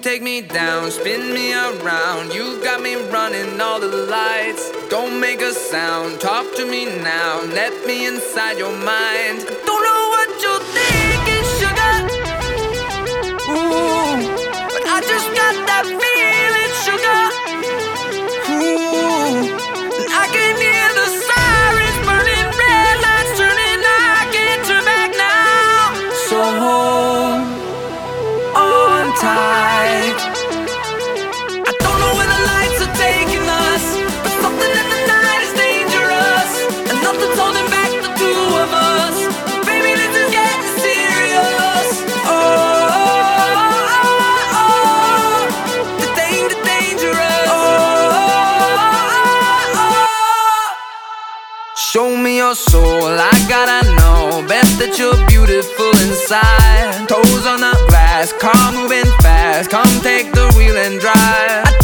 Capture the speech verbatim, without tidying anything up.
take me down, spin me around. You got me running all the lights. Don't make a sound, talk to me now. Let me inside your mind. Don't know what you're thinking, sugar. Ooh, but I just got that feeling, sugar. Ooh, and I can hear the sirens burning, red lights turning. I can't turn back now. So hold on tight. I don't know where the lights are taking us, but something in the night is dangerous, and nothing's holding back the two of us. Baby, this is getting serious. Oh, oh, oh, oh. The danger, dangerous. Oh, oh, oh. Show me your soul, I gotta know. Bet that you're beautiful inside. Toes on the glass, car moving fast. Come take the wheel and drive. I